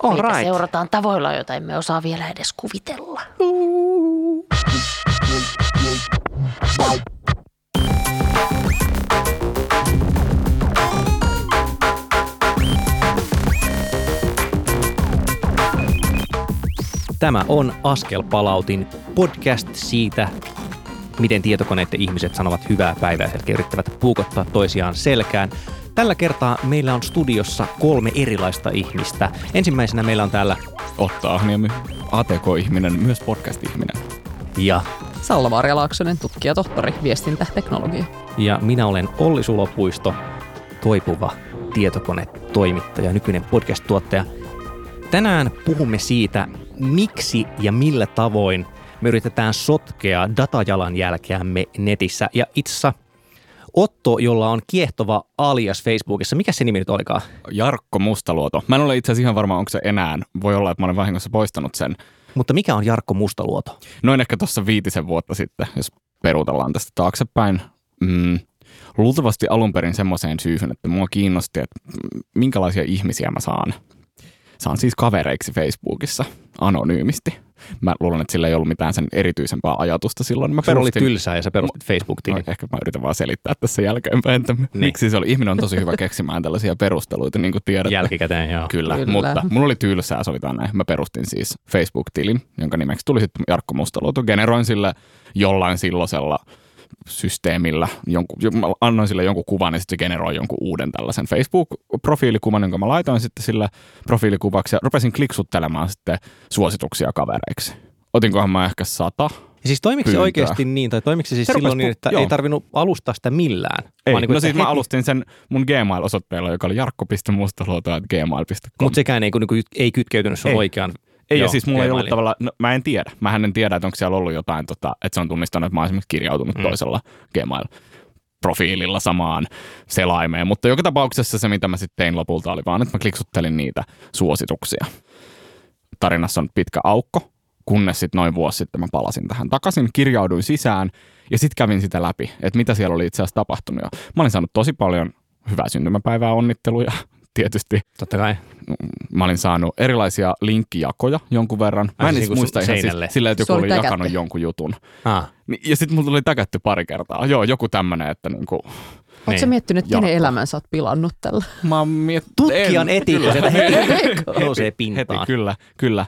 Eli seurataan tavoilla, joita emme osaa vielä edes kuvitella. Tämä on Askelpalautin podcast siitä, miten tietokoneet ja ihmiset sanovat hyvää päivää ja yrittävät puukottaa toisiaan selkään. Tällä kertaa meillä on studiossa 3 erilaista ihmistä. Ensimmäisenä meillä on täällä Otto Ahniemi, ATK-ihminen, myös podcast-ihminen. Ja Salla-Maria Laaksonen, tutkija, tohtori, viestintäteknologia. Ja minä olen Olli Sulopuisto, toipuva tietokonetoimittaja, nykyinen podcast-tuottaja. Tänään puhumme siitä, miksi ja millä tavoin me yritetään sotkea datajalanjälkeämme netissä. Ja itse asiassa Otto, jolla on kiehtova alias Facebookissa. Mikä se nimi nyt olikaan? Jarkko Mustaluoto. Mä en ole itse asiassa ihan varma, onko se enää. Voi olla, että mä olen vahingossa poistanut sen. Mutta mikä on Jarkko Mustaluoto? Noin ehkä tuossa 5 vuotta sitten, jos peruutellaan tästä taaksepäin. Luultavasti alun perin semmoiseen syyhyn, että mua kiinnosti, että minkälaisia ihmisiä mä saan. Saan siis kavereiksi Facebookissa anonyymisti. Mä luulen, että sillä ei ollut mitään sen erityisempää ajatusta silloin. Se oli tylsää ja sä perustit Facebook-tilin. No, ehkä mä yritän vaan selittää tässä jälkeenpäin, että miksi se oli. Ihminen on tosi hyvä keksimään tällaisia perusteluita, niin kuin tiedät. Jälkikäteen, joo. Kyllä, mutta mun oli tylsää, sovitaan näin. Mä perustin siis Facebook-tilin, jonka nimeksi tuli sitten Jarkko Mustaluoto. Generoin sille jollain silloisella systeemillä, annoin sille jonkun kuvan ja sitten se generoi jonkun uuden tällaisen Facebook-profiilikuvan, jonka mä laitoin sitten sillä profiilikuvaksi ja rupesin kliksuttelemaan sitten suosituksia kavereiksi. Otinkohan mä ehkä 100. Ja siis toimiko se oikeasti niin, tai toimiko se siis silloin niin, että ei tarvinnut alustaa sitä millään? Ei, niin kuin, siis mä alustin sen mun Gmail-osoitteella, joka oli jarkko.mustaluoto@gmail.com. Mutta sekään ei kytkeytynyt sun oikeaan. Ei, ja siis mulla ei ollut tavallaan, mä en tiedä. Mähän en tiedä, että onko siellä ollut jotain, että se on tunnistanut, että mä oon esimerkiksi kirjautunut toisella Gmail-profiililla samaan selaimeen. Mutta joka tapauksessa se, mitä mä sitten tein lopulta, oli vaan, että mä kliksuttelin niitä suosituksia. Tarinassa on pitkä aukko, kunnes sitten noin vuosi sitten mä palasin tähän takaisin, kirjauduin sisään ja sitten kävin sitä läpi, että mitä siellä oli itse asiassa tapahtunut. Ja mä olin saanut tosi paljon hyvää syntymäpäivää onnitteluja. Tietysti. Totta kai. Mä olin saanut erilaisia linkkijakoja jonkun verran. Mä en siis muista ihan siis sillä, että joku oli jakanut jonkun jutun. Ja sitten mulla tuli täkätty pari kertaa. Joo, joku tämmönen, että niinku. Ootko sä miettinyt, että kenen elämän sä oot pilannut tällä? Mä oon miettinyt. Tutkijan etiikka sieltä heti nousee pintaan. Heti, kyllä.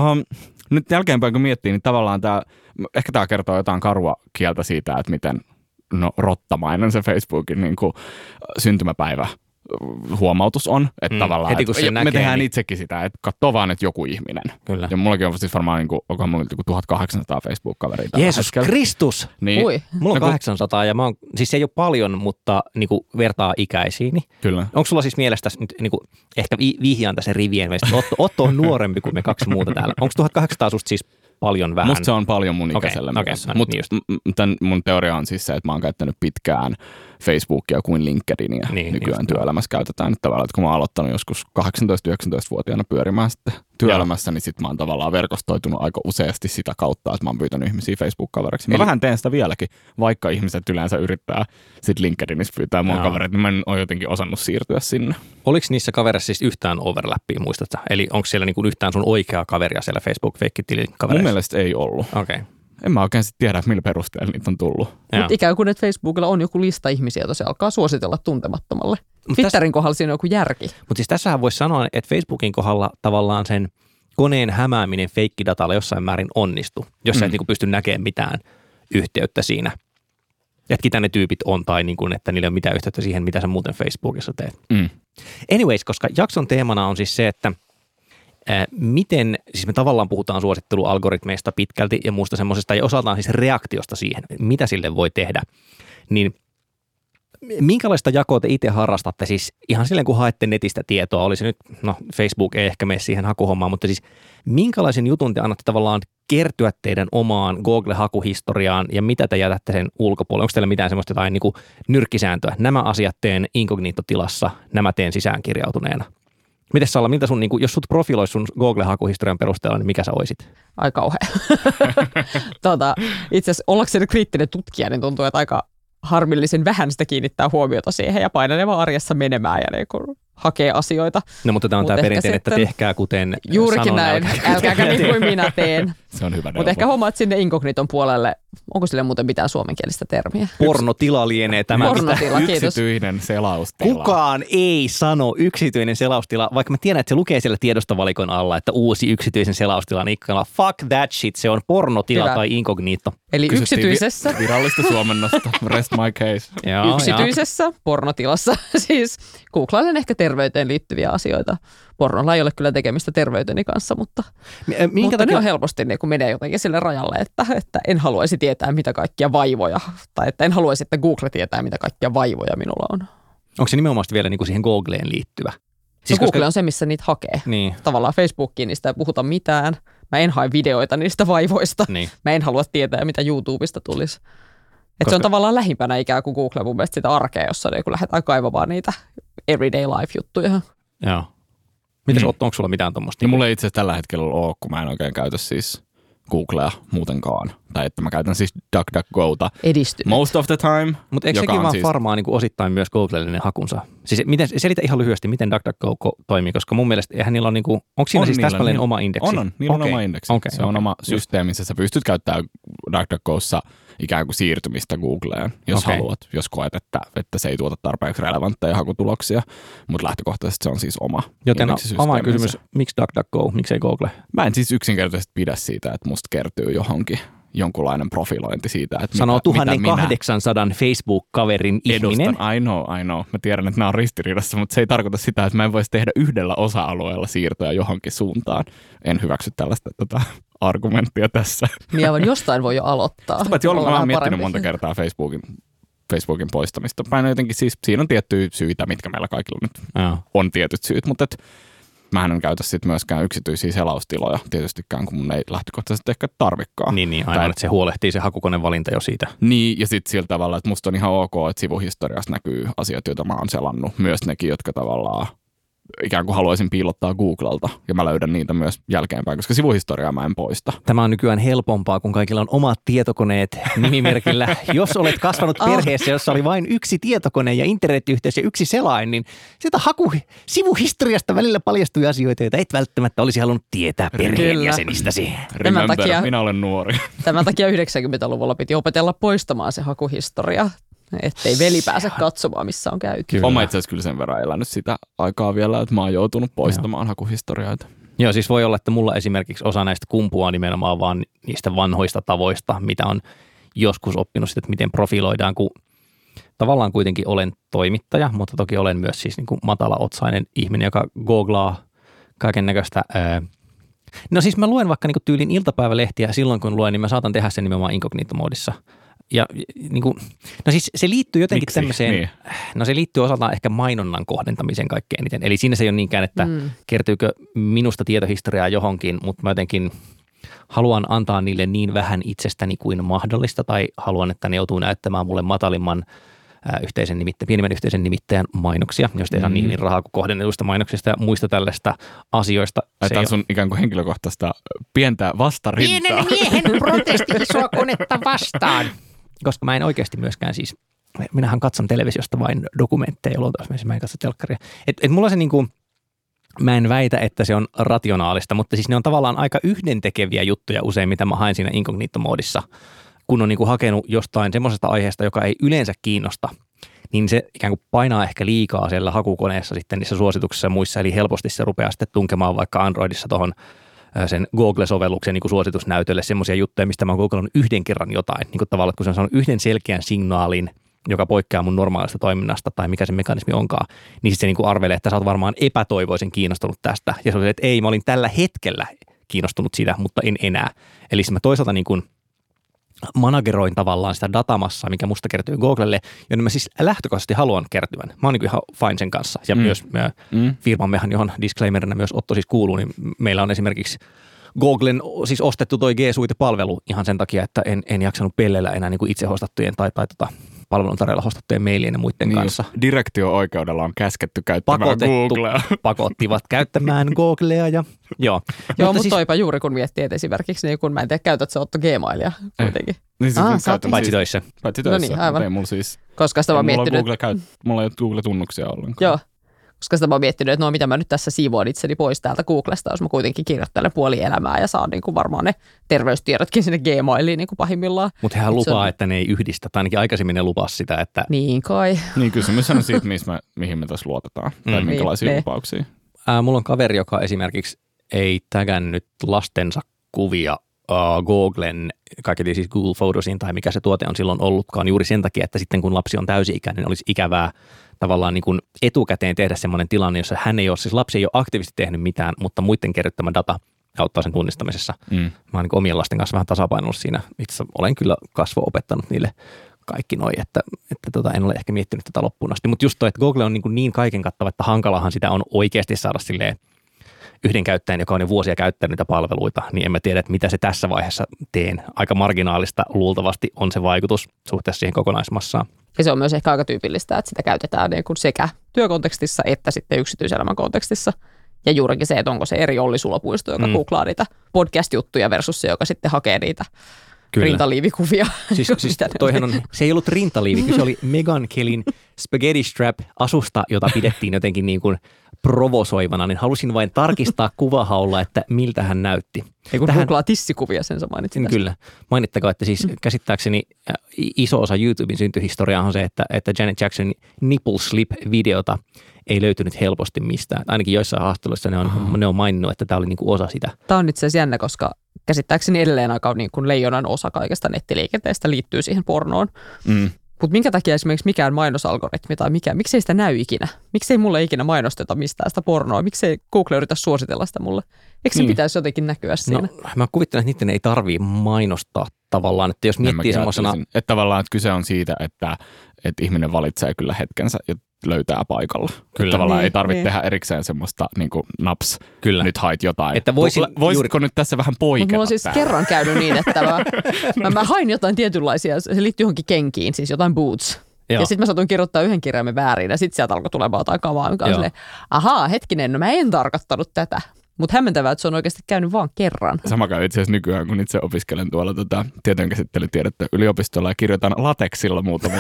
Nyt jälkeenpäin kun miettii, niin tavallaan ehkä tää kertoo jotain karua kieltä siitä, että miten rottamainen se Facebookin niinku syntymäpäivä huomautus on, että tavallaan, heti kun se näkee, me tehdään niin itsekin sitä, että katsoo vaan, että joku ihminen. Kyllä. Ja mullakin on siis varmaan, onkohan mulla 1800 Facebook-kaveria. Jeesus Kristus! Niin. Mulla on 800 ja siis se ei ole paljon, mutta niinku vertaa ikäisiini. Kyllä. Onko sulla siis mielestä nyt niinku, ehkä vihjaan tässä rivien välistä, Otto on nuorempi kuin me 2 muuta täällä. Onko 1800 susta siis paljon vähän? Musta se on paljon mun ikäiselle myös. Mutta mun teoria on siis se, että mä oon käyttänyt pitkään Facebookia kuin LinkedInia nykyään työelämässä käytetään. Että tavallaan, että kun mä oon aloittanut joskus 18-19-vuotiaana pyörimään sitten työelämässä, niin sit mä oon tavallaan verkostoitunut aika useasti sitä kautta, että mä oon pyytänyt ihmisiä Facebook-kaveriksi. Mä vähän teen sitä vieläkin, vaikka ihmiset yleensä yrittää sit LinkedInissä pyytää mun kavereita, niin mä en ole jotenkin osannut siirtyä sinne. Oliko niissä kavereissa siis yhtään overlappia, muistatko? Eli onko siellä niinku yhtään sun oikeaa kaveria siellä Facebook-feikkitilin kavereissa? Mun mielestä ei ollut. Okei. En mä oikein sitten tiedä, millä perusteella niitä on tullut. Mutta ikään kuin, että Facebookilla on joku lista ihmisiä, joita se alkaa suositella tuntemattomalle. Twitterin kohdalla siinä on joku järki. Mutta siis tässähän voisi sanoa, että Facebookin kohdalla tavallaan sen koneen hämääminen feikkidatalla jossain määrin onnistuu, jos sä et niinku pysty näkemään mitään yhteyttä siinä. Että ketä ne tyypit on tai niinku, että niillä ei ole mitään yhteyttä siihen, mitä sä muuten Facebookissa teet. Anyways, koska jakson teemana on siis se, että miten, siis me tavallaan puhutaan suosittelualgoritmeista pitkälti ja muusta semmoisesta ja osaltaan siis reaktiosta siihen, mitä sille voi tehdä, niin minkälaista jakoa te itse harrastatte siis ihan silleen kun haette netistä tietoa, oli se nyt, Facebook ei ehkä mene siihen hakuhommaan, mutta siis minkälaisen jutun te annatte tavallaan kertyä teidän omaan Google-hakuhistoriaan ja mitä te jätätte sen ulkopuolelle? Onko teillä mitään semmoista jotain niin kuin nyrkkisääntöä? Nämä asiat teen inkognito-tilassa, nämä teen sisäänkirjautuneena. Mites Salla, miltä sun, jos sut profiloisi sun Google-hakuhistorian perusteella, niin mikä sä oisit? Ai kauhea. Itse asiassa ollakseni kriittinen tutkija, niin tuntuu, että aika harmillisen vähän sitä kiinnittää huomiota siihen ja painanee vaan arjessa menemään ja niin kun hakee asioita. No mutta tämä on tämä perinteinen, että tehkää kuten juurikin sanon, näin, älkääkä niin kuin minä teen. Se on hyvä neuvo. Mutta ehkä hommaat sinne inkogniton puolelle, onko sille muuten mitään suomenkielistä termiä? Pornotila lienee tämä. Pornotila, kiitos. Yksityinen selaustila. Kukaan ei sano yksityinen selaustila, vaikka mä tiedän, että se lukee siellä tiedostovalikon alla, että uusi yksityisen selaustilan ikkuna. Fuck that shit, se on pornotila Hyvä. tai inkognito. Eli Kysyttiin yksityisessä, virallista suomennosta. Rest my case. yksityisessä pornotilassa, siis googlailen ehkä terveyteen liittyviä asioita. Pornolla ei ole kyllä tekemistä terveyteni kanssa, mutta ne on helposti niin kun menee jotenkin sille rajalle, että en haluaisi tietää mitä kaikkia vaivoja, tai että en haluaisi, että Google tietää mitä kaikkia vaivoja minulla on. Onko se nimenomaan vielä niin kuin siihen Googleen liittyvä? Siis Google on se, missä niitä hakee. Niin. Tavallaan Facebookiin niistä ei puhuta mitään. Mä en hae videoita niistä vaivoista. Niin. Mä en halua tietää, mitä YouTubesta tulisi. Se on tavallaan lähimpänä ikään kuin Google mun mielestä sitä arkea, jossa niin kun lähdetään kaivamaan niitä everyday life-juttuja. Joo. Mites Otto, onko sulla mitään tuommoista? No mulla ei itse asiassa tällä hetkellä ole, kun mä en oikein käytä siis Googlea muutenkaan. Tai että mä käytän siis DuckDuckGota Edistynyt. most of the time. Mutta eikö sekin vaan farmaa niin kuin osittain myös Googlelle hakunsa? Siis selitä ihan lyhyesti, miten DuckDuckGo toimii, koska mun mielestä eihän niillä ole, niin kuin, onko siinä siis täsmälleen oma indeksi? Niillä on oma indeksi. Se on oma systeemissä. Sä pystyt käyttämään DuckDuckGossa ikään kuin siirtymistä Googleen, jos haluat, jos koet, että se ei tuota tarpeeksi relevantteja hakutuloksia, mutta lähtökohtaisesti se on siis oma indeksisysteeminsä. Avainkysymys, miksi DuckDuckGo, miksei Google? Mä en siis yksinkertaisesti pidä siitä, että musta kertyy johonkin jonkunlainen profilointi siitä, että sanoo 1800 Facebook-kaverin ihminen. I know. Mä tiedän, että nämä on ristiriidassa, mutta se ei tarkoita sitä, että mä en voisi tehdä yhdellä osa-alueella siirtoja johonkin suuntaan. En hyväksy tällaista argumenttia tässä. Niin aivan jostain voi jo aloittaa. Mä oon miettinyt monta kertaa Facebookin poistamista. Jotenkin siis, siinä on tiettyjä syitä, mitkä meillä kaikilla nyt on tietyt syyt, mutta mähän en käytä sitten myöskään yksityisiä selaustiloja tietystikään, kun mun ei lähtökohtaisesti ehkä tarvikaan. Niin, aivan, että se huolehtii se hakukoneen valinta jo siitä. Niin, ja sitten sillä tavalla, että musta on ihan ok, että sivuhistoriassa näkyy asiat, joita mä oon selannut. Myös nekin, jotka tavallaan ikään kuin haluaisin piilottaa Googlelta, ja mä löydän niitä myös jälkeenpäin, koska sivuhistoriaa mä en poista. Tämä on nykyään helpompaa, kun kaikilla on omat tietokoneet nimimerkillä. Jos olet kasvanut perheessä, jossa oli vain yksi tietokone ja internetyhteys ja yksi selain, niin sieltä sivuhistoriasta välillä paljastui asioita, joita et välttämättä olisi halunnut tietää perheenjäsenistäsi. Remember, minä olen nuori. Tämän takia 90-luvulla piti opetella poistamaan se hakuhistoria, ettei veli pääse katsomaan, missä on käyty. Olen itse asiassa kyllä sen verran elänyt sitä aikaa vielä, että mä oon joutunut poistamaan hakuhistorioita. Joo, siis voi olla, että mulla esimerkiksi osa näistä kumpuaa nimenomaan vaan niistä vanhoista tavoista, mitä on joskus oppinut sitten, että miten profiloidaan, kun tavallaan kuitenkin olen toimittaja, mutta toki olen myös siis niin kuin matalaotsainen ihminen, joka googlaa kaiken näköistä. No siis mä luen vaikka niin kuin tyylin iltapäivälehtiä, silloin kun luen, niin mä saatan tehdä sen nimenomaan inkognito-moodissa. Ja niin kuin, no siis se liittyy jotenkin tämmöiseen, niin. No se liittyy osaltaan ehkä mainonnan kohdentamiseen kaikkein eniten. Eli siinä se ei ole niinkään, että kertyykö minusta tietohistoriaa johonkin, mutta mä jotenkin haluan antaa niille niin vähän itsestäni kuin mahdollista tai haluan, että ne joutuu näyttämään mulle matalimman pienimmän yhteisen nimittäjän mainoksia, josta ei saa niin rahaa kuin kohdennetuista mainoksista ja muista tällaista asioista. Tämä on sun ikään kuin henkilökohtaista pientä vastarintaa. Pienen miehen protesti isoa konetta vastaan. Koska mä en oikeasti myöskään siis, minähän katson televisiosta vain dokumentteja luultavasti, mä en katso telkkaria. Et mulla se niinku, mä en väitä, että se on rationaalista, mutta siis ne on tavallaan aika yhdentekeviä juttuja usein, mitä mä haen siinä inkognito-moodissa. Kun on niinku hakenut jostain semmoisesta aiheesta, joka ei yleensä kiinnosta, niin se ikään kuin painaa ehkä liikaa siellä hakukoneessa sitten niissä suosituksissa ja muissa, eli helposti se rupeaa sitten tunkemaan vaikka Androidissa tuohon sen Google-sovelluksen niin kuin suositusnäytölle semmoisia juttuja, mistä mä oon googlannut yhden kerran jotain. Niin kuin tavallaan, kun se on saanut yhden selkeän signaalin, joka poikkeaa mun normaalista toiminnasta tai mikä se mekanismi onkaan, niin sitten se niin kuin arvelee, että sä oot varmaan epätoivoisen kiinnostunut tästä. Ja se on se, että ei, mä olin tällä hetkellä kiinnostunut siitä, mutta en enää. Eli mä toisaalta niin kuin manageroin tavallaan sitä datamassaa, mikä musta kertyy Googlelle, jonne mä siis lähtökohtaisesti haluan kertyvän. Mä oon niin kuin ihan fine sen kanssa. Ja myös firmammehan, johon disclaimerina myös Otto siis kuuluu, niin meillä on esimerkiksi Googlen siis ostettu toi G-Suite-palvelu ihan sen takia, että en jaksanut pelleillä enää niin kuin itse hostattujen tai palveluntarjolla hostattujen mailien ja muiden kanssa. Direktio-oikeudella on käsketty käyttämään Googlea. Pakottivat käyttämään Googlea ja joo. Mutta siis, toipa juuri kun miettii, että esimerkiksi niin kun mä en tiedä, käytät sä Otto Gmailia kuitenkin. Paitsi töissä. No niin, aivan. Ei mulla siis, koska sitä vaan miettinyt. Mulla ei ole Google-tunnuksia ollenkaan. Joo. Koska sitä mä oon miettinyt, että mitä mä nyt tässä siivoan itseni pois täältä Googlesta, jos mä kuitenkin kirjoittelen puoli elämää ja saan niin kuin varmaan ne terveystiedotkin sinne Gmailiin niin kuin pahimmillaan. Mutta hehän lupaa, että ne ei yhdistä, tai ainakin aikaisemmin ne lupaa sitä, että... Niin kai. Niin kysymys on siitä, mihin me tässä luotetaan, tai minkälaisia lupauksia. Mulla on kaveri, joka esimerkiksi ei tägännyt lastensa kuvia Googlen, kaiketi siis Google Photosiin tai mikä se tuote on silloin ollutkaan, juuri sen takia, että sitten kun lapsi on täysi-ikäinen, olisi ikävää tavallaan niin kuin etukäteen tehdä semmoinen tilanne, jossa hän ei ole, siis lapsi ei ole aktiivisesti tehnyt mitään, mutta muiden kerryttämä data auttaa sen tunnistamisessa. Mä oon niin omien lasten kanssa vähän tasapainoillut siinä. Itse olen kyllä kasvo-opettanut niille kaikki noi, että en ole ehkä miettinyt tätä loppuun asti. Mutta just toi, että Google on niin kaiken kattava, että hankalahan sitä on oikeasti saada silleen yhden käyttäjän, joka on jo vuosia käyttänyt niitä palveluita, niin emme tiedä, että mitä se tässä vaiheessa teen. Aika marginaalista luultavasti on se vaikutus suhteessa siihen kokonaismassaan. Ja se on myös ehkä aika tyypillistä, että sitä käytetään niin kuin sekä työkontekstissa että sitten yksityiselämän kontekstissa. Ja juurikin se, että onko se eri Olli Sulopuisto, joka googlaa niitä podcast-juttuja versus se, joka sitten hakee niitä rintaliivikuvia. Siis toihan on, se ei ollut rintaliivi, se oli Meghan Kellyn spaghetti strap asusta, jota pidettiin jotenkin niin kuin provosoivana, niin halusin vain tarkistaa kuvahaulla, että miltä hän näytti. Ei kun googlaa tissikuvia, sen sä mainitsin tästä. Kyllä. Mainittakaa, että siis käsittääkseni iso osa YouTuben syntyhistoriaa on se, että Janet Jacksonin nipple slip-videota ei löytynyt helposti mistään. Ainakin joissain haastatteluissa ne on maininnut, että tämä oli niinku osa sitä. Tämä on itse asiassa jännä, koska käsittääkseni edelleen aika niin kuin leijonan osa kaikesta nettiliikenteestä liittyy siihen pornoon. Mutta minkä takia esimerkiksi mikään mainosalgoritmi tai miksei sitä näy ikinä? Miksei mulle ikinä mainosteta mistään sitä pornoa? Miksei Google yritä suositella sitä mulle? Eikö se pitäisi jotenkin näkyä siinä? No, mä kuvittelen, että niiden ei tarvitse mainostaa tavallaan, että jos miettii semmoisena... Että tavallaan että kyse on siitä, että ihminen valitsee kyllä hetkensä ja löytää paikalla. Kyllä. Tavallaan ei tarvitse tehdä erikseen semmoista niin kuin naps, kyllä. Nyt hait jotain. Että voisitko nyt tässä vähän poiketa? Mulla on siis kerran käynyt niin, että mä hain jotain tietynlaisia, se liittyy johonkin kenkiin, siis jotain boots. Joo. Ja sitten mä satuin kirjoittaa yhden kirjaimen väärin ja sitten sieltä alkoi tulemaan jotain kamaa, mikä on silleen, ahaa, hetkinen, no mä en tarkoittanut tätä. Mutta hämmentävää, että se on oikeasti käynyt vaan kerran. Sama käy itse asiassa nykyään, kun itse opiskelen tuolla tietojenkäsittelytiedettä yliopistolla ja kirjoitan latexilla muutamia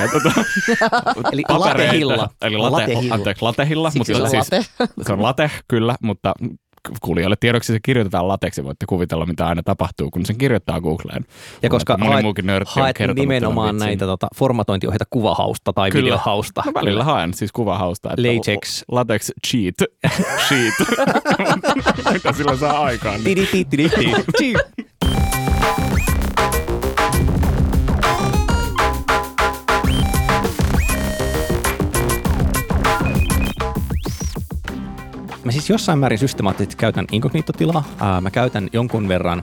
Eli latehilla. Eli latehilla. Mutta siis, se on late, kyllä, mutta kuulijoille tiedoksi se kirjoitetaan lateksi. Voitte kuvitella, mitä aina tapahtuu, kun sen kirjoittaa Googleen. Ja koska haet nimenomaan näitä formatointiohjeita kuvahausta tai videohausta. No välillä haen siis kuvahausta. Latex. Latex cheat. Mitä sillä saa aikaan? Mä siis jossain määrin systemaattisesti käytän inkognito-tilaa. Mä käytän jonkun verran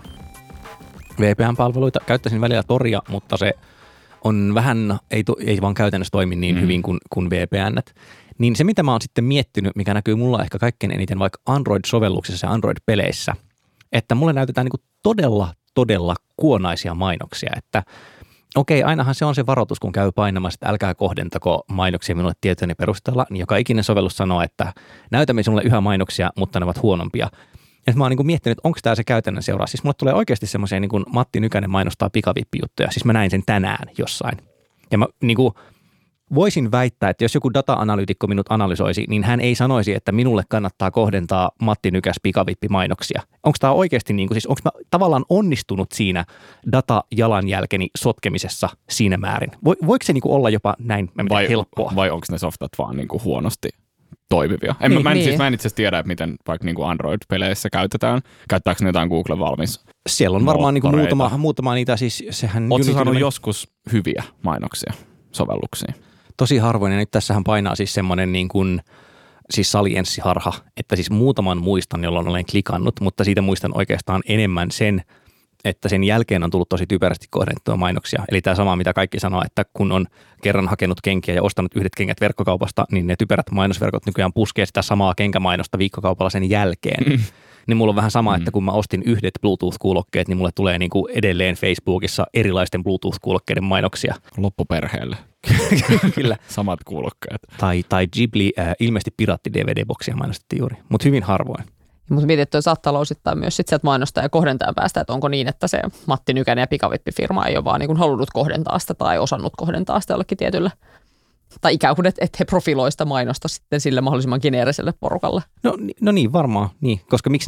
VPN-palveluita. Käyttäisin välillä Toria, mutta se on vähän, ei vaan käytännössä toimi niin hyvin kuin VPN:t. Niin se, mitä mä oon sitten miettinyt, mikä näkyy mulla ehkä kaikkein eniten vaikka Android-sovelluksissa ja Android-peleissä, että mulle näytetään niin kuin todella kuonaisia mainoksia, että okei, ainahan se on se varoitus, kun käy painamassa, että älkää kohdentako mainoksia minulle tietojeni perusteella, niin joka ikinen sovellus sanoo, että näytämme sinulle yhä mainoksia, mutta ne ovat huonompia. Ja mä oon niin kuin miettinyt, että onko tämä se käytännön seuraus. Siis mulle tulee oikeasti semmoisia, niin kuin Matti Nykänen mainostaa pikavippijuttuja. Siis mä näin sen tänään jossain. Ja mä niin kuin voisin väittää, että jos joku data-analyytikko minut analysoisi, niin hän ei sanoisi, että minulle kannattaa kohdentaa Matti Nykäs pikavippimainoksia. Onko tämä oikeasti, niin kuin, siis onko mä tavallaan onnistunut siinä data-jalanjälkeni sotkemisessa siinä määrin? Voiko se niin kuin olla jopa näin helppoa? Vai onko ne softat vaan niin kuin huonosti toimivia? Mä en itse asiassa tiedä, että miten vaikka niin kuin Android-peleissä käytetään. Käyttääkö ne jotain Google valmis? Siellä on varmaan niin kuin muutama niitä. Siis sehän ootko saanut joskus hyviä mainoksia sovelluksiin? Tosi harvoin, ja nyt tässähän painaa siis semmoinen niin kuin, siis salienssiharha, että siis muutaman muistan, jolloin olen klikannut, mutta siitä muistan oikeastaan enemmän sen, että sen jälkeen on tullut tosi typerästi kohdennettua mainoksia. Eli tämä sama, mitä kaikki sanoo, että kun on kerran hakenut kenkiä ja ostanut yhdet kengät verkkokaupasta, niin ne typerät mainosverkot nykyään puskee sitä samaa kenkämainosta viikkokaupalla sen jälkeen. Niin mulla on vähän sama, että kun mä ostin yhdet Bluetooth-kuulokkeet, niin mulle tulee niin kuin edelleen Facebookissa erilaisten Bluetooth-kuulokkeiden mainoksia. Loppuperheelle. Kyllä. Samat kuulokkeet. Tai Ghibli, ilmeisesti piraatti-DVD-boksia mainostettiin juuri, mutta hyvin harvoin. Mutta mietin, että toi saattaa olla osittain myös sit sieltä mainostaa ja kohdentajan päästä, että onko niin, että se Matti Nykänen ja pikavippifirma ei ole vaan niin kuin halunnut kohdentaa sitä tai osannut kohdentaa sitä jollekin tietylle Tai ikään kuin, että he profiloista mainosta sitten sille mahdollisimman geneeriselle porukalle. No niin, varmaan. Niin, koska miksi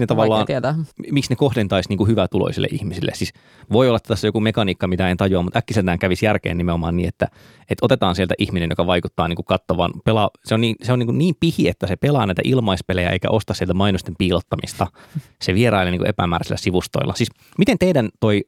ne kohdentaisi niin kuin hyvätuloisille ihmisille? Siis voi olla, että tässä joku mekaniikka, mitä en tajua, mutta äkkiseltään kävisi järkeen nimenomaan niin, että otetaan sieltä ihminen, joka vaikuttaa niin kuin kattavan. Se on niin pihi, että se pelaa näitä ilmaispelejä eikä osta sieltä mainosten piilottamista. Se vierailee niin kuin epämääräisillä sivustoilla. Siis miten teidän toi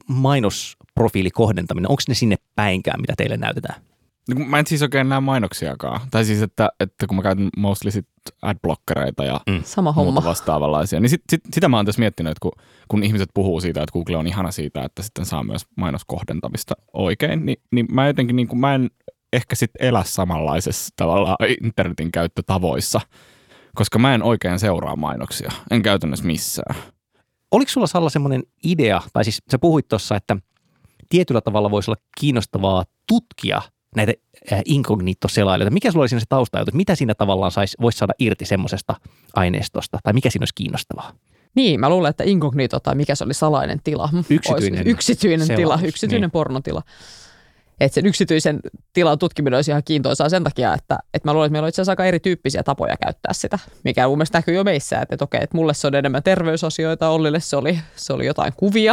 mainosprofiilikohdentaminen, onko ne sinne päinkään, mitä teille näytetään? Mä en siis oikein näe mainoksiakaan. Tai siis, että kun mä käytän mostly sit adblockereita ja sama muuta homma vastaavanlaisia, niin sitä mä oon tässä miettinyt, että kun ihmiset puhuu siitä, että Google on ihana siitä, että sitten saa myös mainoskohdentamista oikein, niin mä jotenkin niin kuin, mä en ehkä sitten elä samanlaisessa tavallaan internetin käyttötavoissa, koska mä en oikein seuraa mainoksia. En käytännössä missään. Oliko sulla Salla semmoinen idea, tai siis sä puhuit tuossa, että tietyllä tavalla voisi olla kiinnostavaa tutkia näitä inkognito-selailijoita. Mikä sulla oli siinä se taustajatus? Mitä siinä tavallaan voisi saada irti semmoisesta aineistosta? Tai mikä siinä olisi kiinnostavaa? Niin, mä luulen, että inkognito tai mikä se oli salainen tila. Yksityinen tila, yksityinen pornotila. Että sen yksityisen tilan tutkiminen olisi ihan kiintoisaa sen takia, että mä luulen, että meillä on itse asiassa aika erityyppisiä tapoja käyttää sitä, mikä mun mielestä näkyy jo meissä, että okei, että mulle se on enemmän terveysasioita, Ollille se oli jotain kuvia,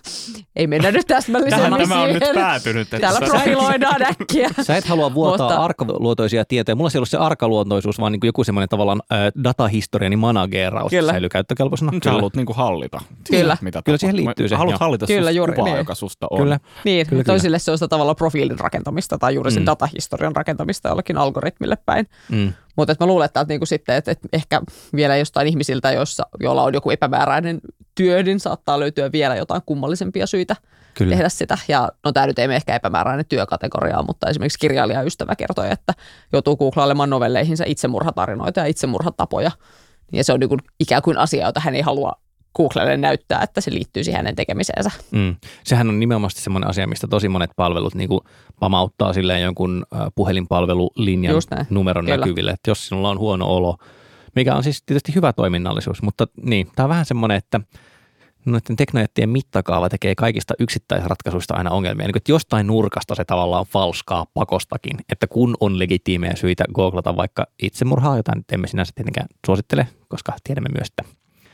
ei mennä nyt täsmällisemmin Tämä on nyt päätynyt. Täällä profiloidaan äkkiä. Sä et halua vuotaa arkaluontoisia tietoja, mulla ei ollut se arkaluontoisuus, vaan niin kuin joku semmoinen tavallaan datahistoriani manageeraus säilyy käyttökelpoisena. Sä haluat niin kuin hallita. Kyllä. Kyllä siihen liittyy se. Haluat hallita kuvaa, niin. joka susta on. Kyllä. Niin, toisille se on sitä tavallaan profiilin rakentamista tai juuri sen datahistorian rakentamista jollakin algoritmille päin. Mutta mä luulen, että niinku sitten, että ehkä vielä jostain ihmisiltä, joilla on joku epämääräinen työ, niin saattaa löytyä vielä jotain kummallisempia syitä tehdä sitä. Ja no tämä nyt ei mene ehkä epämääräinen työkategoriaa, mutta esimerkiksi kirjailijaystävä kertoi, että joutuu googlailemaan novelleihinsa itsemurhatarinoita ja itsemurhatapoja. Ja se on niinku ikään kuin asia, jota hän ei halua Googlelle näyttää, että se liittyy siihen hänen tekemiseensä. Sehän on nimenomaan semmoinen asia, mistä tosi monet palvelut niin kuin pamauttaa silleen jonkun puhelinpalvelulinjan numeron näkyville, että jos sinulla on huono olo, mikä on siis tietysti hyvä toiminnallisuus, mutta niin, tämä on vähän semmoinen, että noiden teknojättien mittakaava tekee kaikista yksittäisratkaisuista aina ongelmia. Niin, että jostain nurkasta se tavallaan falskaa pakostakin, että kun on legitiimejä syitä googlata vaikka itsemurhaa, jota nyt emme sinänsä tietenkään suosittele, koska tiedämme myös, että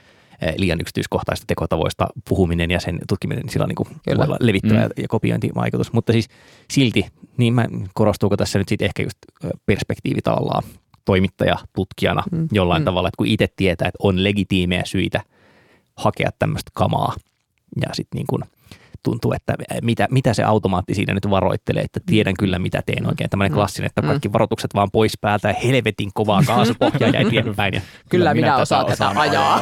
liian yksityiskohtaista tekotavoista puhuminen ja sen tutkiminen, niin sillä on niin voi olla levittävä ja kopiointivaikutus. Mutta siis silti, niin korostuuko tässä nyt sitten ehkä just perspektiivi tavallaan toimittaja, tutkijana jollain tavalla, että kun itse tietää, että on legitiimejä syitä hakea tämmöistä kamaa ja sitten niin kuin tuntuu, että mitä se automaatti siinä nyt varoittelee, että tiedän kyllä mitä teen oikein. Tämmöinen klassinen, että kaikki varoitukset vaan pois päältä ja helvetin kovaa kaasupohjaa ja eteenpäin. Ja kyllä minä osaan tätä ajaa.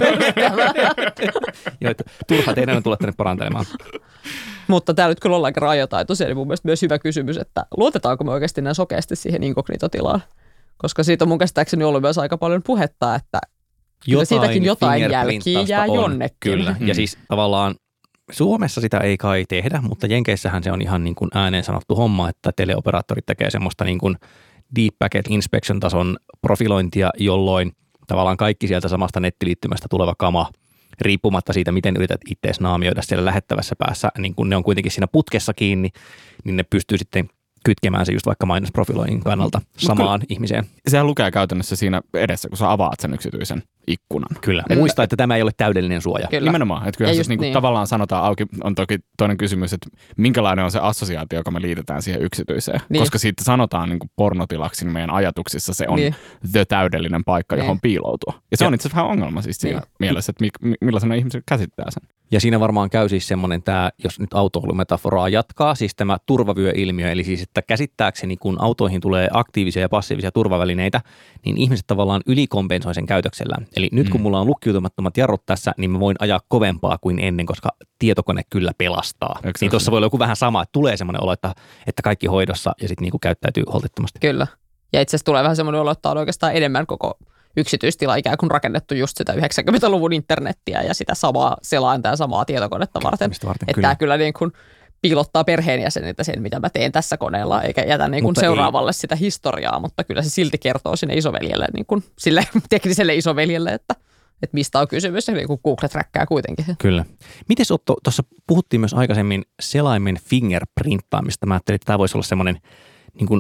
Turha teidän on tulla tänne parantelemaan. Mutta täällä nyt kyllä ollaan kerran ajotaitoisia, niin mun mielestä myös hyvä kysymys, että luotetaanko me oikeasti näin sokeasti siihen inkognitotilaan? Koska siitä on mun käsittääkseni ollut myös aika paljon puhetta, että kyllä siitäkin jotain jälkiä jää jonnekin. Kyllä, ja siis tavallaan Suomessa sitä ei kai tehdä, mutta Jenkeissähän se on ihan niin kuin ääneen sanottu homma, että teleoperaattorit tekee semmoista niin kuin deep packet inspection tason profilointia, jolloin tavallaan kaikki sieltä samasta nettiliittymästä tuleva kama, riippumatta siitä, miten yrität itseäsi naamioida siellä lähettävässä päässä, niin kun ne on kuitenkin siinä putkessa kiinni, niin ne pystyy sitten kytkemään se just vaikka mainosprofiloinnin kannalta samaan ihmiseen. Sehän lukee käytännössä siinä edessä, kun sä avaat sen yksityisen ikkunan. Kyllä. Muista, että tämä ei ole täydellinen suoja. Kyllä. Nimenomaan. Että kyllä se niin tavallaan sanotaan auki. On toki toinen kysymys, että minkälainen on se assosiaatio, joka me liitetään siihen yksityiseen. Niin. Koska siitä sanotaan niin kuin pornotilaksi, niin meidän ajatuksissa se on the täydellinen paikka, johon piiloutua. Ja se on itse asiassa vähän ongelma siis siinä mielessä, että millaisena ihmiset käsittää sen. Ja siinä varmaan käy siis semmoinen tämä, jos nyt autoilumetaforaa jatkaa, siis tämä turvavyöilmiö, eli siis, että käsittääkseni kun autoihin tulee aktiivisia ja passiivisia turvavälineitä, niin ihmiset tavallaan ylikompensoi sen käytöksellään. Eli nyt kun mulla on lukkiutumattomat jarrut tässä, niin mä voin ajaa kovempaa kuin ennen, koska tietokone kyllä pelastaa. Niin tuossa voi olla joku vähän sama, että tulee semmoinen olo, että kaikki hoidossa ja sitten niinku käyttäytyy holtittomasti. Kyllä. Ja itse asiassa tulee vähän semmoinen olo, että on oikeastaan enemmän koko yksityistila ikään kuin rakennettu just sitä 90-luvun internettiä ja sitä samaa selainta ja samaa tietokonetta varten. Että tämä kyllä niin kuin piilottaa perheenjäseniltä sen, mitä mä teen tässä koneella, eikä jätä niin kuin seuraavalle sitä historiaa, mutta kyllä se silti kertoo sinne isoveljelle, niin kuin sille tekniselle isoveljelle, että mistä on kysymys, ja niin kuin Google trackkaa kuitenkin. Kyllä. Mites Otto, tuossa puhuttiin myös aikaisemmin selaimen fingerprinttaamista. Mä ajattelin, että tämä voisi olla semmoinen niin kuin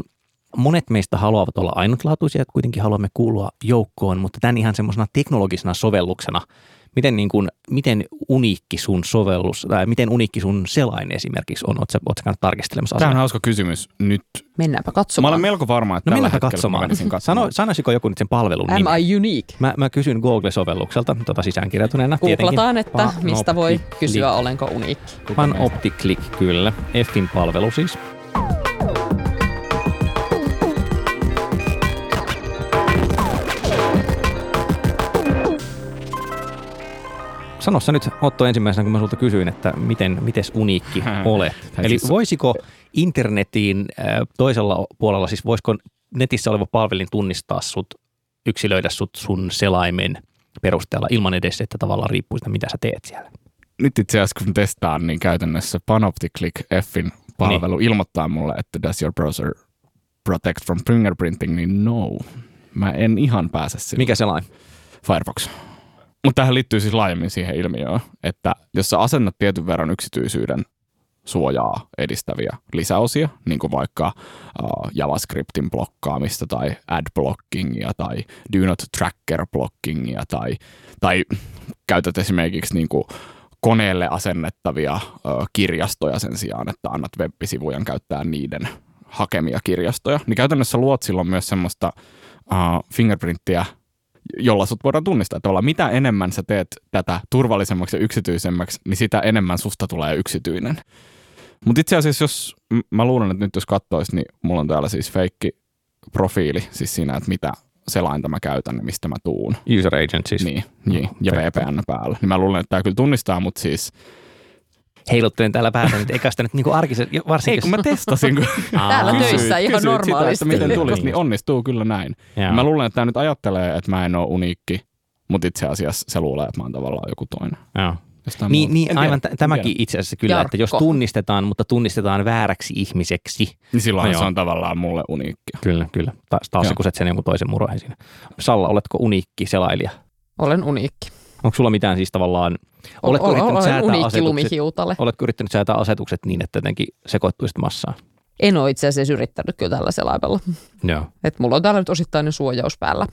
monet meistä haluavat olla ainutlaatuisia, että kuitenkin haluamme kuulua joukkoon, mutta tämän ihan semmoisena teknologisena sovelluksena, miten uniikki sun sovellus, tai miten uniikki sun selain esimerkiksi on? Oletko käynyt tarkistelemassa asiaa? Tämä on hauska kysymys nyt. Mennäänpä katsomaan. Mä olen melko varma, että tällä hetkellä mä menisin katsomaan. Sanoisiko joku nyt sen palvelun nimi? Am I unique? Mä kysyn Google-sovellukselta sisäänkirjautuneena. Googlataan, että mistä voi kysyä, olenko uniikki. Panopticlick, kyllä. Fin palvelu siis. Sano sä nyt, Otto, ensimmäisenä, kun mä sulta kysyin, että mites uniikki olet. Eli voisiko internetin toisella puolella, siis voisiko netissä oleva palvelin tunnistaa sut, yksilöidä sut sun selaimen perusteella ilman edes, että tavallaan riippuu siitä, mitä sä teet siellä? Nyt itse asiassa, kun testaan, niin käytännössä Panopticlick Fin palvelu ilmoittaa mulle, että does your browser protect from fingerprinting, niin no. Mä en ihan pääse sille. Mikä selain? Firefox. Mutta tähän liittyy siis laajemmin siihen ilmiöön, että jos sä asennat tietyn verran yksityisyyden suojaa edistäviä lisäosia, niin kuin vaikka JavaScriptin blokkaamista tai ad-blockingia tai do not tracker blockingia tai käytät esimerkiksi niin kuin koneelle asennettavia kirjastoja sen sijaan, että annat web-sivujen käyttää niiden hakemia kirjastoja, niin käytännössä luot silloin myös semmoista fingerprinttiä, jolla sut voidaan tunnistaa. Tavallaan mitä enemmän sä teet tätä turvallisemmaksi ja yksityisemmäksi, niin sitä enemmän susta tulee yksityinen. Mutta itse asiassa, jos mä luulen, että nyt jos katsois, niin mulla on täällä siis feikki profiili, siis siinä, että mitä selainta mä käytän ja mistä mä tuun. User agent siis. Niin ja VPN päällä. Niin mä luulen, että tää kyllä tunnistaa, mutta siis heiluttelen täällä päätä, niin eikä sitä nyt niinku arkisen, varsinkin. Ei, kun mä testasin. Kun täällä töissä ihan normaalisti. Sitä, että miten tulisi, niin onnistuu kyllä näin. Mä luulen, että tää nyt ajattelee, että mä en ole uniikki, mutta itse asiassa se luulee, että mä oon tavallaan joku toinen. Joo. Niin aivan tämäkin itse asiassa kyllä, Jarkko. Että jos tunnistetaan, mutta tunnistetaan vääräksi ihmiseksi. Niin silloin se on tavallaan mulle uniikki. Kyllä. Taas se kuset sen jonkun toisen muroihin siinä. Salla, oletko uniikki selailija? Olen uniikki. Onko sulla mitään siis tavallaan, oletko yrittänyt säätää asetukset niin, että jotenkin sekoittuisit massaan? En ole itse asiassa yrittänyt kyllä tällä selaimella. Joo. Et mulla on täällä nyt osittainen suojaus päällä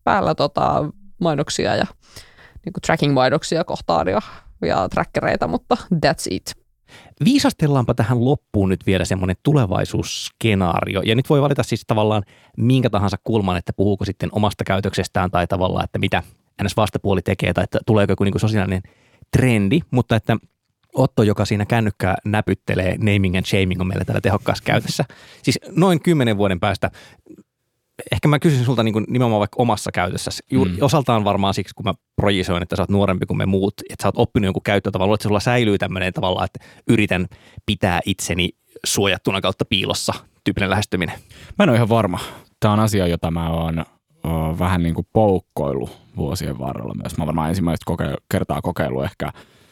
mainoksia ja niin kuin tracking-mainoksia kohtaan ja trackereita, mutta that's it. Viisastellaanpa tähän loppuun nyt vielä semmoinen tulevaisuusskenaario. Ja nyt voi valita siis tavallaan minkä tahansa kulman, että puhuuko sitten omasta käytöksestään tai tavallaan, että mitä ns. Vastapuoli tekee tai että tuleeko joku niin kuin sosiaalinen trendi, mutta että Otto, joka siinä kännykkää näpyttelee, naming and shaming on meillä täällä tehokkaassa käytössä. Siis noin 10 vuoden päästä, ehkä mä kysyn sulta niin kuin nimenomaan vaikka omassa käytössäsi. Osaltaan varmaan siksi, kun mä projisoin, että sä oot nuorempi kuin me muut, että sä oot oppinut jonkun käyttötavan, että sulla säilyy tämmöinen tavallaan, että yritän pitää itseni suojattuna kautta piilossa tyyppinen lähestyminen. Mä en ole ihan varma. Tämä on asia, jota mä oon vähän niin kuin poukkoillut vuosien varrella myös. Mä varmaan ensimmäistä kertaa kokeillut ehkä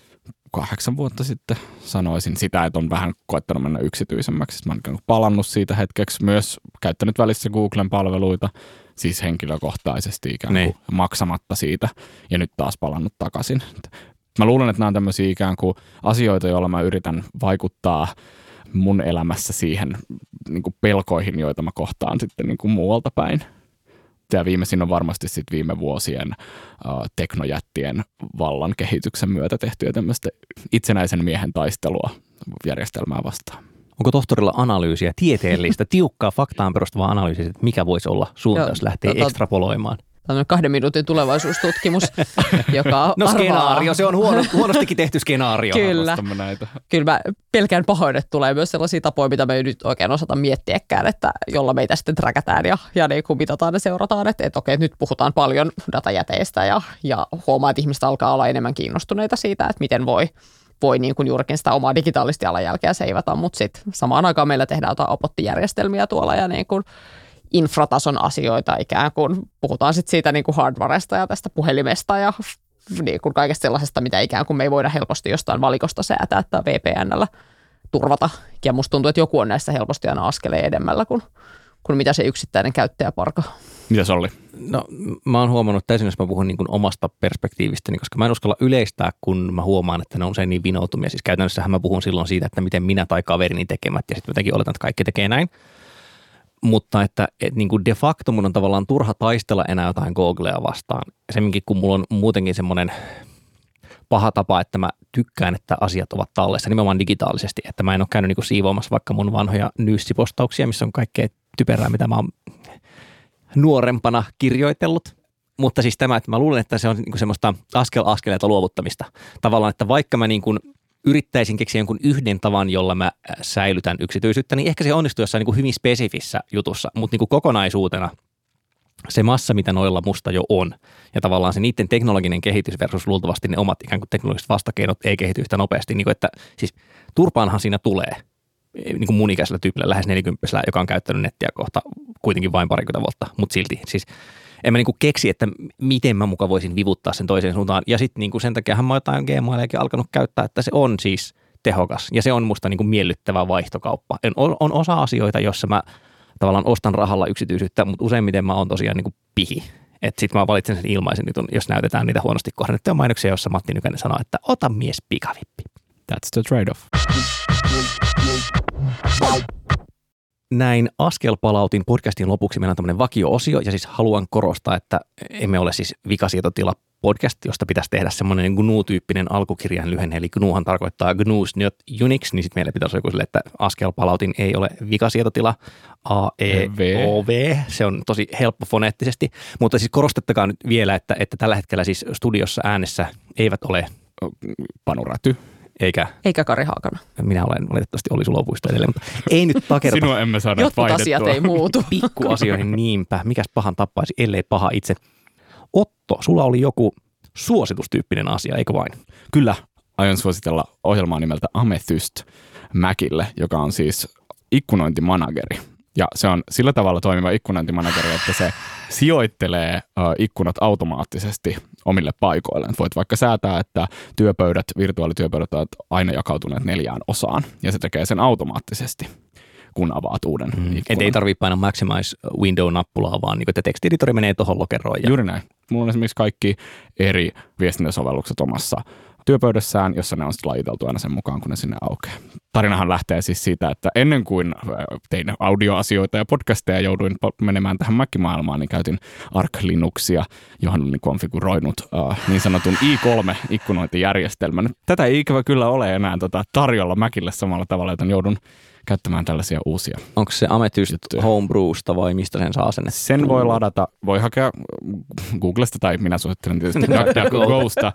8 vuotta sitten sanoisin sitä, että on vähän koettanut mennä yksityisemmäksi. Mä oon palannut siitä hetkeksi, myös käyttänyt välissä Googlen palveluita, siis henkilökohtaisesti ikään kuin maksamatta siitä, ja nyt taas palannut takaisin. Mä luulen, että nämä on tämmöisiä ikään kuin asioita, joilla mä yritän vaikuttaa mun elämässä siihen niin kuin pelkoihin, joita mä kohtaan sitten niin kuin muualta päin. Ja viimeisin on varmasti sitten viime vuosien teknojättien vallan kehityksen myötä tehtyä tämmöistä itsenäisen miehen taistelua järjestelmää vastaan. Onko tohtorilla analyysiä, tieteellistä, tiukkaa faktaan perustuvaa analyysiä, että mikä voisi olla suunta, jos lähtee ekstrapoloimaan? Tämä on 2 minuutin tulevaisuustutkimus, joka no skenaario, se on huonostikin tehty skenaario. Kyllä mä pelkään pahoin, että tulee myös sellaisia tapoja, mitä me ei nyt oikein osata miettiäkään, että jolla meitä sitten trackataan ja niin kuin mitataan ja seurataan, että okei, nyt puhutaan paljon datajäteistä ja huomaa, että ihmiset alkaa olla enemmän kiinnostuneita siitä, että miten voi niin kuin juurikin sitä omaa digitaalista jalanjälkeä seivata, mutta sitten samaan aikaan meillä tehdään jotain opottijärjestelmiä tuolla ja niin kuin infratason asioita ikään kuin. Puhutaan sitten siitä niin kuin hardwaresta ja tästä puhelimesta ja niin kuin kaikesta sellaisesta, mitä ikään kuin me ei voida helposti jostain valikosta säätää tai VPN:llä turvata. Ja musta tuntuu, että joku on näissä helposti aina askeleen edemmällä kuin mitä se yksittäinen käyttäjä parka. Mitä se oli? No mä oon huomannut täysin, jos mä puhun niin kuin omasta perspektiivistäni, koska mä en uskalla yleistää, kun mä huomaan, että ne on usein niin vinoutumia. Siis käytännössähän mä puhun silloin siitä, että miten minä tai kaverini tekemät ja sitten jotenkin oletan, että kaikki tekee näin. mutta että niin kuin de facto mun on tavallaan turha taistella enää jotain Googlea vastaan. Semminkin, kun mulla on muutenkin semmoinen paha tapa, että mä tykkään, että asiat ovat tallessa nimenomaan digitaalisesti, että mä en ole käynyt niin kuin siivoamassa vaikka mun vanhoja nyyssipostauksia, missä on kaikkea typerää, mitä mä oon nuorempana kirjoitellut. Mutta siis tämä, että mä luulen, että se on niin kuin semmoista askeleita luovuttamista. Tavallaan, että vaikka mä niin kuin yrittäisin keksiä jonkun yhden tavan, jolla mä säilytän yksityisyyttä, niin ehkä se onnistuu jossain niin kuin hyvin spesifissä jutussa, mutta niin kuin kokonaisuutena se massa, mitä noilla musta jo on, ja tavallaan se niiden teknologinen kehitys versus luultavasti ne omat ikään kuin teknologiset vastakeinot ei kehity yhtä nopeasti, niin kuin että siis turpaanhan siinä tulee niin kuin mun ikäisellä tyypillä lähes 40, joka on käyttänyt nettiä kohta kuitenkin vain 20 vuotta, mutta silti siis en mä niinku keksi, että miten mä muka voisin vivuttaa sen toiseen suuntaan. Ja sitten niinku sen takiahan mä jotain Gmaileakin alkanut käyttää, että se on siis tehokas. Ja se on musta niinku miellyttävä vaihtokauppa. On osa asioita, jossa mä tavallaan ostan rahalla yksityisyyttä, mutta useimmiten mä oon tosiaan niinku pihi. Että sit mä valitsen sen ilmaisen jutun, jos näytetään niitä huonosti kohdennettuja mainoksia, jossa Matti Nykänen sanoo, että ota mies pikavippi. That's the trade-off. Näin askelpalautin podcastin lopuksi meillä on tämmöinen vakio-osio, ja siis haluan korostaa, että emme ole siis vikasietotila podcast, josta pitäisi tehdä semmoinen GNU-tyyppinen alkukirjan lyhenne, eli GNUhan tarkoittaa GNU's Not Unix, niin sitten meillä pitäisi olla joku sille, että askelpalautin ei ole vikasietotila, AEOV, se on tosi helppo foneettisesti, mutta siis korostettakaa nyt vielä, että tällä hetkellä siis studiossa äänessä eivät ole Panu Räty. Eikä Kari Haakana. Minä olen valitettavasti Olli Sulopuisto edelleen, mutta ei nyt takerta. Sinua emme saa jotkut asiat ei muutu. Pikkuasioihin niinpä. Mikäs pahan tappaisi, ellei paha itse. Otto, sulla oli joku suositustyyppinen asia, eikö vain? Kyllä, aion suositella ohjelmaa nimeltä Amethyst Macille, joka on siis ikkunointimanageri. Ja se on sillä tavalla toimiva ikkunointimanageri, että se sijoittelee ikkunat automaattisesti omille paikoilleen. Voit vaikka säätää, että virtuaalityöpöydät ovat aina jakautuneet 4 osaan, ja se tekee sen automaattisesti, kun avaat uuden ikkunan. Et ei tarvitse painaa Maximize Window-nappulaa, vaan niin, että tekstieditori menee tuohon lokeroon. Juuri näin. Mulla on esimerkiksi kaikki eri viestintäsovellukset omassa työpöydässään, jossa ne on sitten lajiteltu aina sen mukaan, kun ne sinne aukeaa. Tarinahan lähtee siis siitä, että ennen kuin tein audioasioita ja podcasteja jouduin menemään tähän Mac-maailmaan, niin käytin Arch Linuxia, johon olin konfiguroinut niin sanotun i3-ikkunointijärjestelmän. Tätä ei ikävä kyllä ole enää tarjolla Macille samalla tavalla, joten joudun käyttämään tällaisia uusia. Onko se Amethyst Homebrewsta vai mistä sen saa sen? Sen voi ladata, voi hakea Googlesta tai minä suosittelen tietysti DuckDuckGosta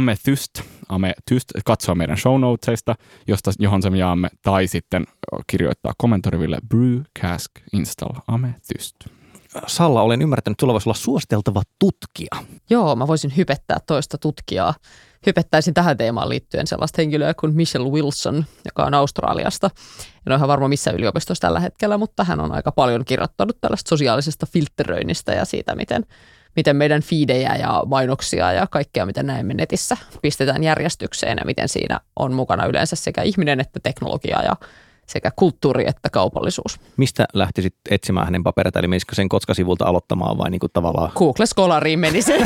Amethyst, katsoa meidän show notesista, johon sen jaamme, tai sitten kirjoittaa kommentoriville brew cask install Amethyst. Salla, olen ymmärtänyt, että sulla voisi olla suositeltava tutkija. Joo, mä voisin hypettää toista tutkijaa. Hypettäisin tähän teemaan liittyen sellaista henkilöä kuin Michelle Wilson, joka on Australiasta. En ole ihan varma missä yliopistossa tällä hetkellä, mutta hän on aika paljon kirjoittanut tällaista sosiaalisesta filtteröinnistä ja siitä, miten meidän feedejä ja mainoksia ja kaikkea, mitä näemme netissä, pistetään järjestykseen ja miten siinä on mukana yleensä sekä ihminen että teknologia ja sekä kulttuuri että kaupallisuus. Mistä lähtisit etsimään hänen papereita, eli menisikö sen Kotskasivulta aloittamaan vai niin kuin tavallaan? Google Scholariin menisin.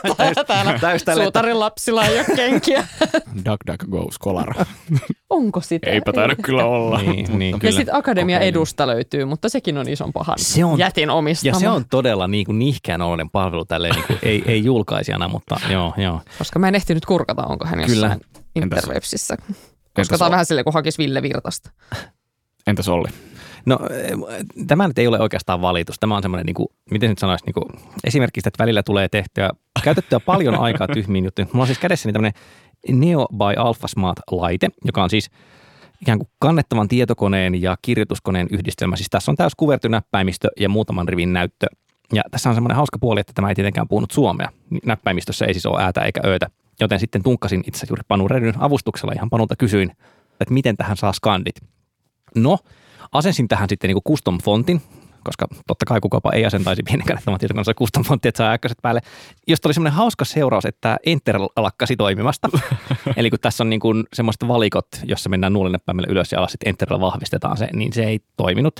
Suutarin lapsilla ei ole kenkiä. DuckDuckGo Scholar. Onko sitä? Eipä taida kyllä olla. Niin, ja sitten Akatemia Edusta löytyy, mutta sekin on ison pahan jätin omistama. Ja se on todella niin kuin nihkeän oloinen palvelu tälleen, niin kuin, ei julkaisijana, mutta joo. Koska mä en ehtinyt kurkata, onko hän jossain interwebsissä. Koska tämä on vähän silleen, kun hakisi Ville Virtasta. Entäs Olli? No tämä nyt ei ole oikeastaan valitus. Tämä on semmoinen, niin kuin, miten nyt sanoisi, niin kuin, esimerkiksi, että välillä tulee käytettyä paljon aikaa tyhmiin juttuihin. Mulla on siis kädessäni tämmöinen Neo by AlphaSmart-laite, joka on siis ikään kuin kannettavan tietokoneen ja kirjoituskoneen yhdistelmä. Siis tässä on täys kuvertynäppäimistö ja muutaman rivin näyttö. Ja tässä on semmoinen hauska puoli, että tämä ei tietenkään puhunut suomea. Näppäimistössä ei siis ole äätä eikä öötä. Joten sitten tunkkasin itse juuri Panu Rädyn avustuksella, ihan Panulta kysyin, että miten tähän saa skandit. No, asensin tähän sitten niin custom fontin, koska totta kai kukapa ei asentaisi pienen kannettavan tietokoneessa custom fontti, että saa ääkköset päälle. Josta oli semmoinen hauska seuraus, että Enter lakkasi toimimasta. Eli kun tässä on niin kuin semmoiset valikot, jossa mennään nuolinäppäimellä ylös ja alas, sitten Enterillä vahvistetaan se, niin se ei toiminut.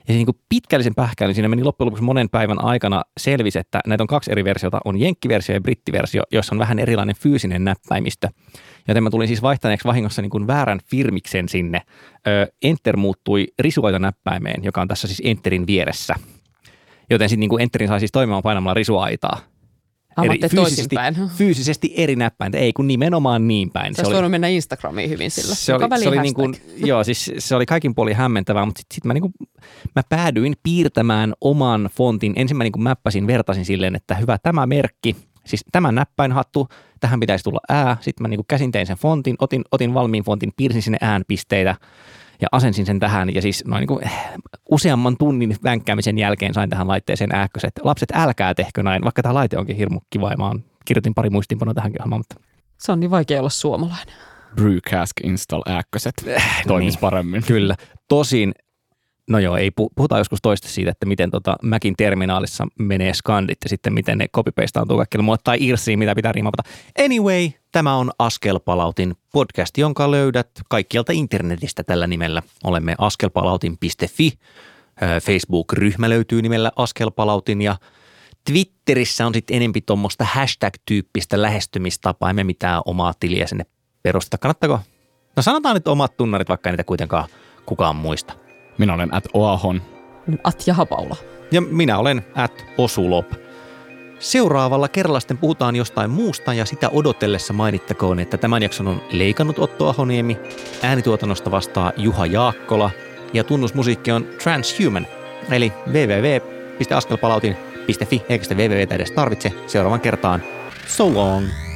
Ja niin kuin pitkällisen pähkäilyn siinä meni loppujen lopuksi monen päivän aikana selvisi, että näitä on 2 eri versiota, on jenkkiversio ja brittiversio, jossa on vähän erilainen fyysinen näppäimistö. Joten mä tulin siis vaihtaneeksi vahingossa niin kuin väärän firmiksen sinne. Enter muuttui risuaita näppäimeen, joka on tässä siis Enterin vieressä. Joten sitten niin Enterin sai siis toimimaan painamalla risuaitaa. Fyysisesti eri näppäintä, ei kun nimenomaan niin päin. Se olisi voinut mennä Instagramiin hyvin sillä. Se oli niin kuin, joo, siis se oli kaikin puolin hämmentävää, mutta sitten mä päädyin piirtämään oman fontin. Ensin mä niin kuin vertasin silleen, että hyvä tämä merkki, siis tämä näppäinhattu, tähän pitäisi tulla ää. Sitten mä niin kuin käsin tein sen fontin, otin valmiin fontin, piirsin sinne äänpisteitä ja asensin sen tähän. Ja siis noin niin kuin useamman tunnin vänkkäämisen jälkeen sain tähän laitteeseen ääkköset. Lapset, älkää tehkö näin, vaikka tämä laite onkin hirmu kiva ja mä kirjoitin pari muistiinpanoa tähänkin ohjelmaan. Mutta se on niin vaikea olla suomalainen. Brewcask install ääkköset toimisi paremmin. Kyllä. Tosin, no joo, ei puhutaan joskus toista siitä, että miten Macin terminaalissa menee skandit ja sitten miten ne copy-pastaantuu kaikille mulle tai irsiin, mitä pitää riimata. Anyway, tämä on Askelpalautin podcast, jonka löydät kaikkialta internetistä tällä nimellä. Olemme askelpalautin.fi. Facebook-ryhmä löytyy nimellä Askelpalautin ja Twitterissä on sitten enempi tuommoista hashtag-tyyppistä lähestymistapaa. Emme mitään omaa tiliä sinne perusteta. Kannattaako? No sanotaan nyt omat tunnarit, vaikka ei niitä kuitenkaan kukaan muista. Minä olen @oahon. @jahapaula. Ja minä olen @osulop. Seuraavalla kerralla sitten puhutaan jostain muusta ja sitä odotellessa mainittakoon, että tämän jakson on leikannut Otto Ahoniemi, äänituotannosta vastaa Juha Jaakkola ja tunnusmusiikki on Transhuman, eli www.askelpalautin.fi, eikä sitä www:tä edes tarvitse. Seuraavan kertaan. So long!